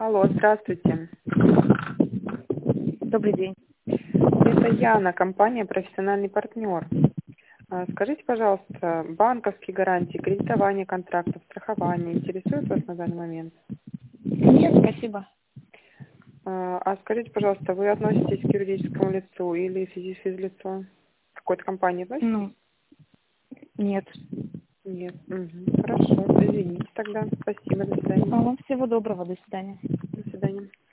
Алло, здравствуйте. Добрый день. Это Яна, компания «Профессиональный партнер». Скажите, пожалуйста, банковские гарантии, кредитование контрактов, страхование интересуют вас на данный момент? Нет, спасибо. А скажите, пожалуйста, вы относитесь к юридическому лицу или физлицу? К какой-то компании относитесь? Ну, нет. Нет. Хорошо, извините тогда. Спасибо, до свидания. Всего доброго, до свидания. До свидания.